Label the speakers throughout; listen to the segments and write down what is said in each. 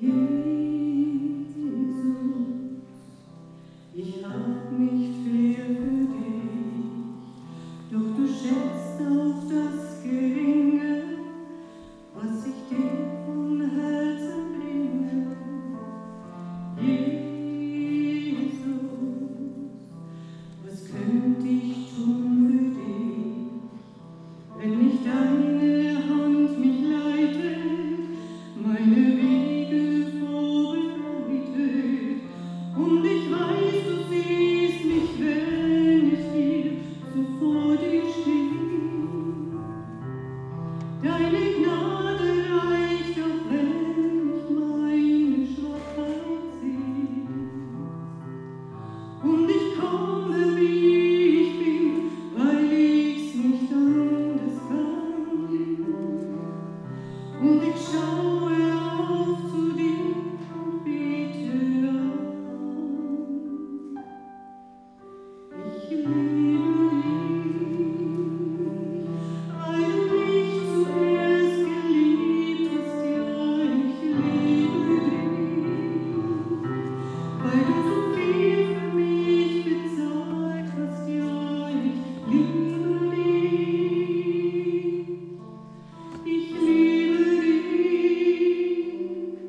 Speaker 1: Ich hab nicht viel für dich, doch du schätzt auch das Geringe, was ich dir vom Herzen bringe. Jesus, was könnte ich tun für dich, wenn nicht deine Hand mich leitet, meine Wege vorbereitet, und ich weiß, du siehst mich, wenn ich hier so vor dir stehe. Deine Gnade reicht, auch wenn ich meine Schwachheit sehe. Und ich komme, wie ich bin, weil ich's nicht anders kann. Und ich schaue auf zu dir und bete an. Ich liebe dich, weil du mich zuerst geliebt hast. Ja, ich liebe dich, weil du so viel für mich bezahlt hast. Ja, ich liebe dich, ich liebe dich.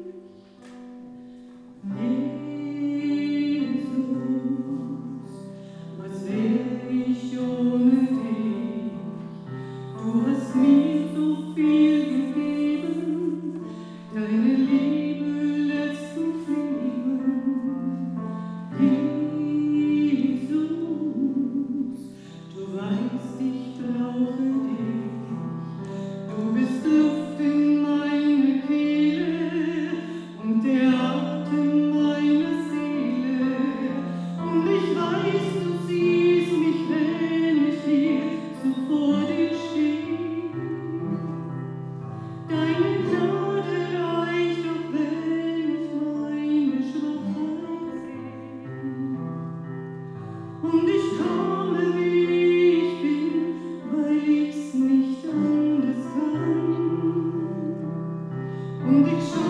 Speaker 1: Jesus, was wär ich ohne dich? Du hast mir so viel gegeben, deine Liebe lässt mich leben. Jesus, du weißt, ich brauche dich. Du bist Luft in meiner Kehle und der Atem meiner Seele. Und ich weiß, du siehst mich, wenn ich hier so vor dir stehe. Deine Gnade reicht, auch wenn ich meine Schwachheit sehe. Und ich komme, wie ich bin, weil ich's nicht anders kann. Und ich